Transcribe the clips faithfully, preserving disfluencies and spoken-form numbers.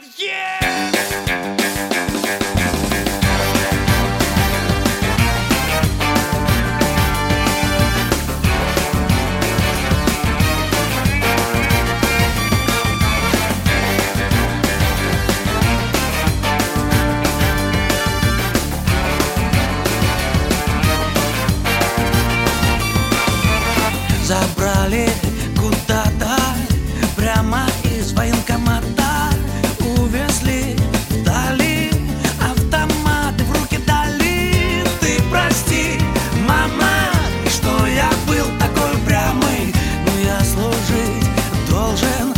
Забрали куда-то прямо из военкомата, увезли вдали, автоматы в руки дали. Ты прости, мама, что я был такой упрямый, но я служить должен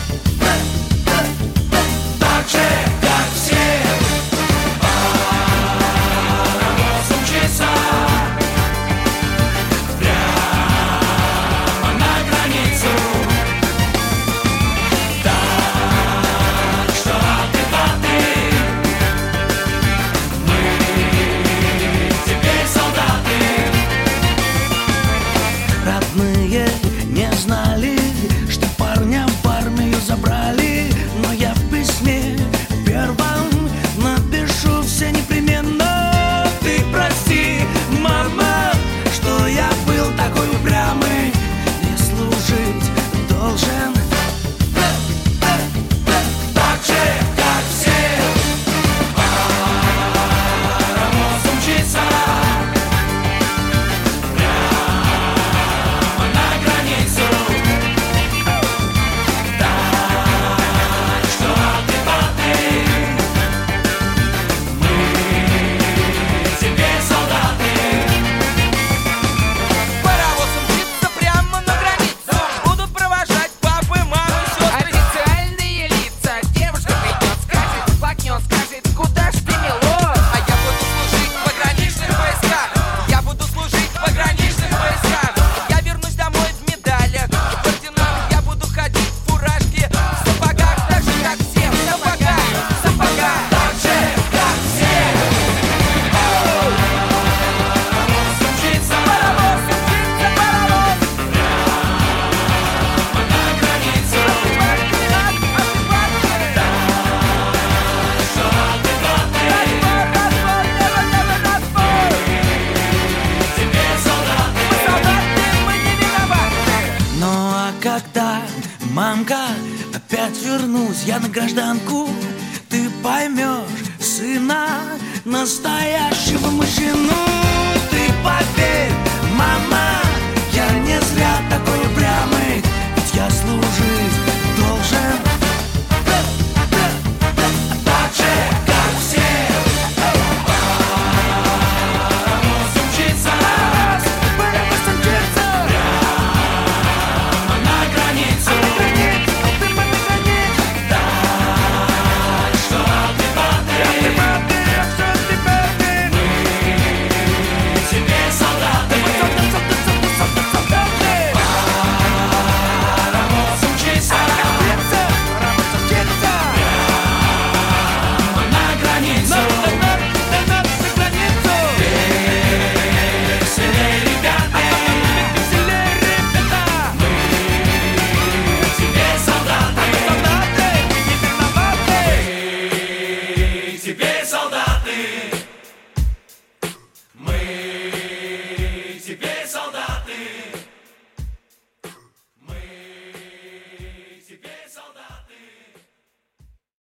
так же, как все. Паровоз умчится не знали, что парня в армию забрали. Но я в письме первом напишу все непременно. Ты прости, мама, что я был такой упрямый, и служить должен так же, как все. Паровоз умчится когда, мамка, опять вернусь я на гражданку, ты поймешь сына, настоящего мужчину. Ты поверь, мама.